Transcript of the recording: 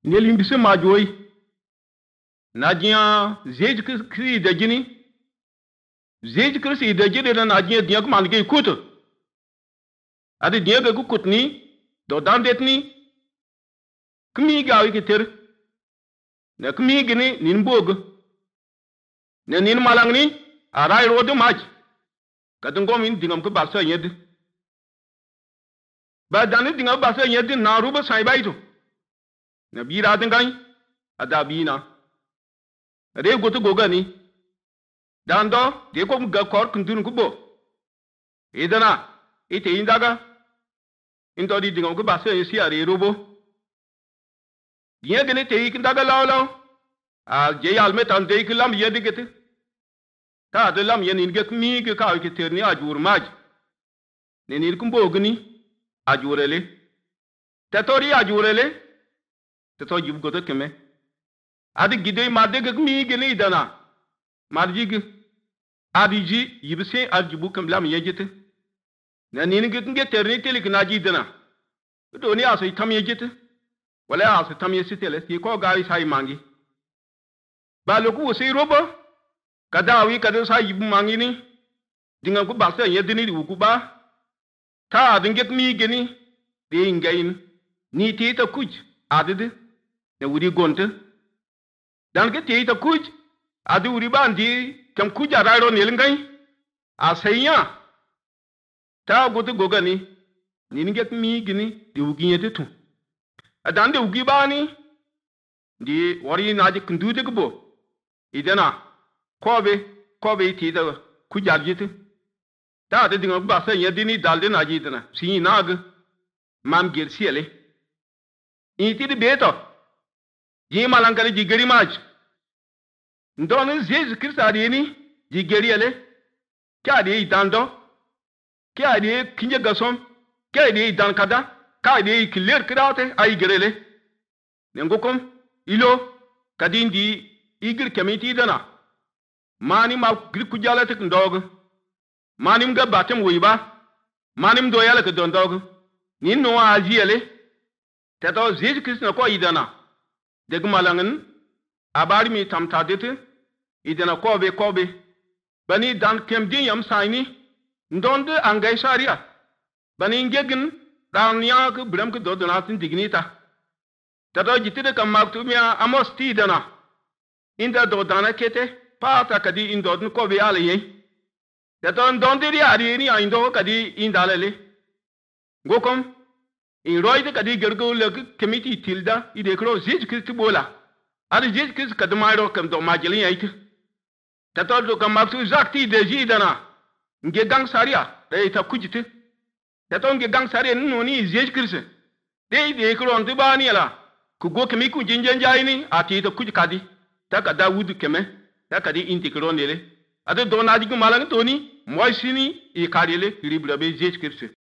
nelim bisi majoy najiya zeji kri da gini zeji kri da gini da najiya diya kuma alge kuto adi diya ga kutni do dandetni kmi gawi kiter na kmi gini nin bog na nin malangni arai rodo maj kadin gomin dingam ko barsa yed ba dani dingam barsa yed na ruba sai baito na bira dingai ada bina re goto gogani dando de ko ga kor kundun kubo idana ite indaga into di dingam ko barsa yesi are robo diye gene te ikindaga lawlaw a je yalme tan de kilam yedigete ta de lam yen inget mi ke ka ke terni ajur maj ne nir kumbo gni ajurele tatori ajurele tato jib goto keme adi gidey madde ge mi gni dana marjig adiji yibse aljibu kam lam yejete ne nin ge nge terni telik naji dana do ni aso tam yejete wala aso tam yesitele ti ko gawi sai mangi baloku sai robo kadawi kada sa yibu mangini dinga ku baksa yedini ku ba ta dinget mi geni de ngayin ni ti ta kuj adede ne wuri gonte dan ke ti ta kuj adu wuri bandi kam kuja rairo ne lingai a sayya ta goto gogani ni nget mi geni de wugi yete tu adan de wugi bani di wari naji kundude gbo idana kobe ti da ku jarjiti ta da dinga ba san yadini dalde na jidana si nag mam gersiele iti de beto ji malankale ji geri maj ndon jesu krista ni ji geriele kya de idando kya de kinje gason kya de idan kada ka de clear krate ay gerele nengokom ilo kadindi igir kemiti dana mani ma gir ku jalate ndog manim ga batem wiba manim do yala ke don dog nin no ajiele tato jesu krisna ko idana deg malangen abari mi tamta dete idana kobe bani dan kem din yam saini ndonde angay sharia bani ngegin dan yak bram ke do donatin dignita tato jitide kam maktumia amos ti dana inda do dana kete pata kadi indodun ko be ale yin taton dondiri ari ni indo kadi indalele gokom in roide kadi gergo leg committee tilda ide kro jij kristi bola ali jij kristi kadmairo kam do majelin yait taton do kam maktu zakti de jidana nge gang saria de ta kujite taton nge gang saria no ni jij kristi de kro on tibani ala ku go kemi ku jinjenjaini ati to kuj kadi taka Dawud keme taka di intikronele ade donaji ku malang toni moisini e karele libre be Jesus Christ